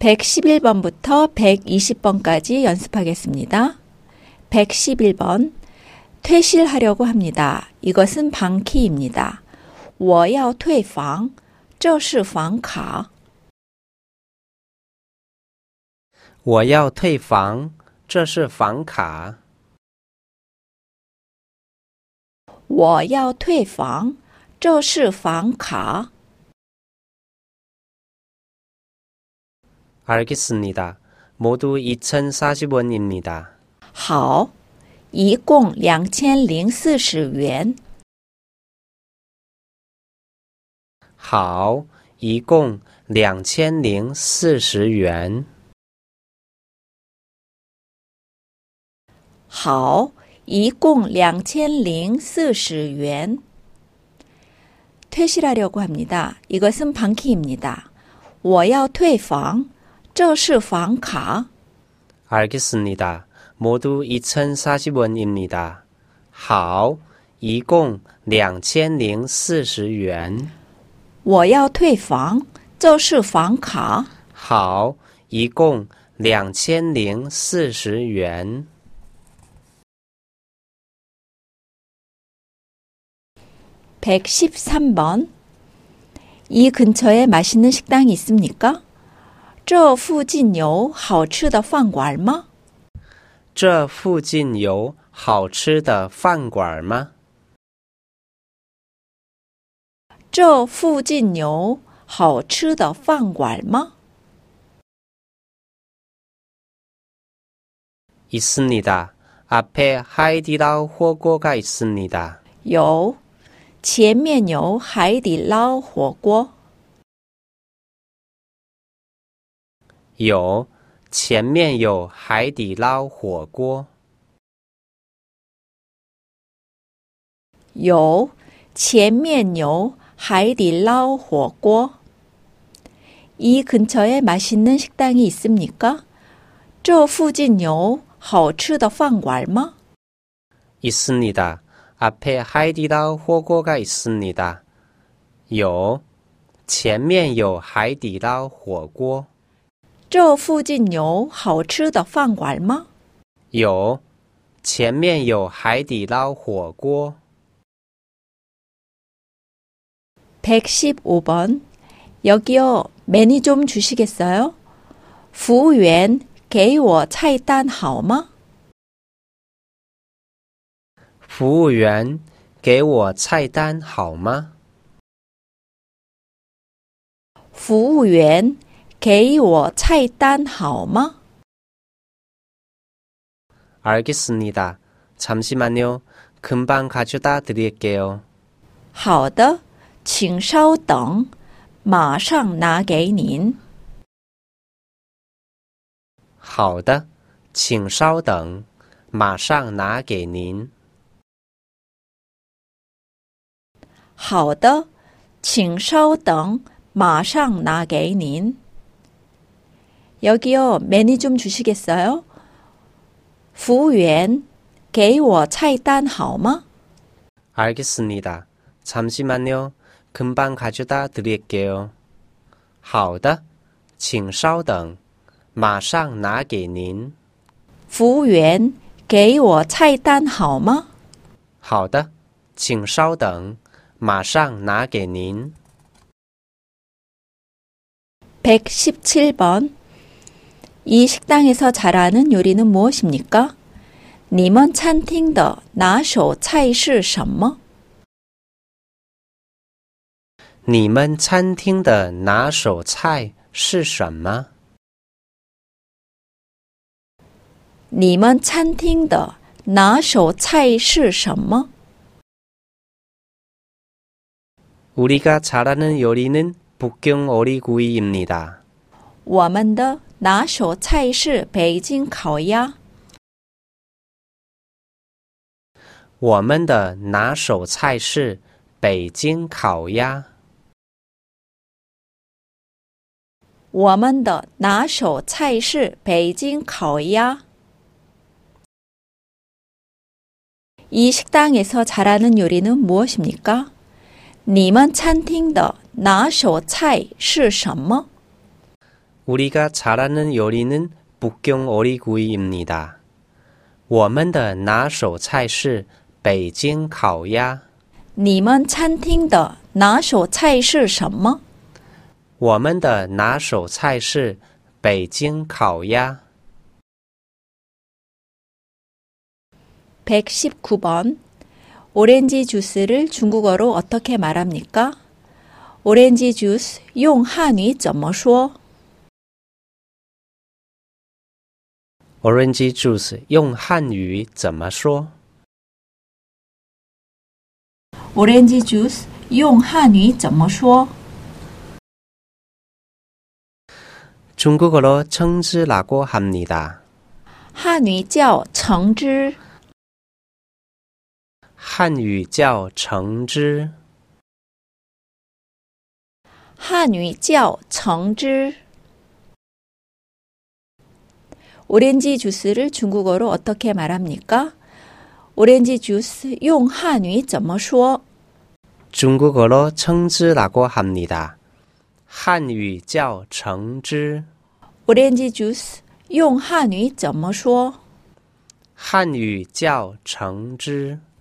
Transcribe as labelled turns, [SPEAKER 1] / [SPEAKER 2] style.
[SPEAKER 1] 111번부터 120번까지 연습하겠습니다. 111번. 퇴실하려고 합니다. 이것은 방키입니다. 我要退房,这是房卡。
[SPEAKER 2] 我要退房,这是房卡。
[SPEAKER 1] 我要退房,这是房卡。
[SPEAKER 2] 알겠습니다. 모두 2,040원입니다.
[SPEAKER 1] 好，一共2040元。
[SPEAKER 2] 好，一共2040元。
[SPEAKER 1] 好，一共2040元。 퇴실하려고 합니다. 이것은 방키입니다. 我要退房,这是房卡。
[SPEAKER 2] 알겠습니다. 모두 2,040원입니다. 好，一共2040元。
[SPEAKER 1] 我要退房,这是房卡。
[SPEAKER 2] 好，一共2040元。
[SPEAKER 1] 113번. 이 근처에 맛있는 식당이 있습니까? 这附近有好吃的饭馆吗?
[SPEAKER 2] 这附近有好吃的饭馆吗？
[SPEAKER 1] 这附近有好吃的饭馆吗?
[SPEAKER 2] 있습니다. 앞에 하이디라오火锅가 있습니다.
[SPEAKER 1] 有,前面有海底捞火锅。
[SPEAKER 2] 有，前面有海底捞火锅。
[SPEAKER 1] 有，前面有海底捞火锅。 이 근처에 맛있는 식당이 있습니까? 这附近有好吃的饭馆吗?
[SPEAKER 2] 있습니다. 앞에 하이디라오火锅가 있습니다. 有，前面有海底捞火锅。
[SPEAKER 1] 这附近有好吃的饭馆吗？
[SPEAKER 2] 有，前面有海底捞火锅。
[SPEAKER 1] 115번. 여기요, 메뉴 좀 주시겠어요? 服务员给我菜单好吗?
[SPEAKER 2] 服务员给我菜单好吗?
[SPEAKER 1] 服务员给我菜单好吗?
[SPEAKER 2] 알겠습니다. 잠시만요. 금방 가져다 드릴게요.
[SPEAKER 1] 好的，请稍等，马上拿给您。
[SPEAKER 2] 好的，请稍等，马上拿给您。
[SPEAKER 1] 好的，请稍等，马上拿给您。 여기요, 메뉴 좀 주시겠어요? 服务员给我菜单好吗?
[SPEAKER 2] 알겠습니다. 잠시만요. 금방 가져다 드릴게요. 好的，请稍等，马上拿给您。
[SPEAKER 1] 服务员给我菜单好吗?
[SPEAKER 2] 好的，请稍等，马上拿给您。
[SPEAKER 1] 117번. 이 식당에서 잘하는 요리는 무엇입니까? 你们餐厅的拿手菜是什么?
[SPEAKER 2] 你们餐厅的拿手菜是什么?
[SPEAKER 1] 你们餐厅的拿手菜是什么?
[SPEAKER 2] 우리가 잘하는 요리는 북경 오리구이입니다.
[SPEAKER 1] 我们的拿手菜是北京烤鸭。
[SPEAKER 2] 我们的拿手菜是北京烤鸭。
[SPEAKER 1] 我们的拿手菜是北京烤鸭。 이 식당에서 잘하는 요리는 무엇입니까? 你们餐厅的拿手菜是什么?
[SPEAKER 2] 우리가 잘하는 요리는 북경 오리구이입니다. 我们的拿手菜是北京烤鸭。
[SPEAKER 1] 你们餐厅的拿手菜是什么？
[SPEAKER 2] 我们的拿手菜是北京烤鸭。
[SPEAKER 1] 119번. 오렌지 주스를 중국어로 어떻게 말합니까? 오렌지 주스 用汉语怎么说？
[SPEAKER 2] Orange juice 用汉语怎么说？
[SPEAKER 1] 오렌지 주스 用汉语怎么说？
[SPEAKER 2] 중국어로 청주라고 합니다.
[SPEAKER 1] 汉语叫橙汁。
[SPEAKER 2] 汉语叫橙汁。
[SPEAKER 1] 汉语叫橙汁。 오렌지 주스를 중국어로 어떻게 말합니까? 오렌지 주스 用汉语怎么说？
[SPEAKER 2] 중국어로 청주라고 합니다. 汉语叫橙汁。
[SPEAKER 1] 오렌지 주스 用汉语怎么说？
[SPEAKER 2] 汉语叫橙汁。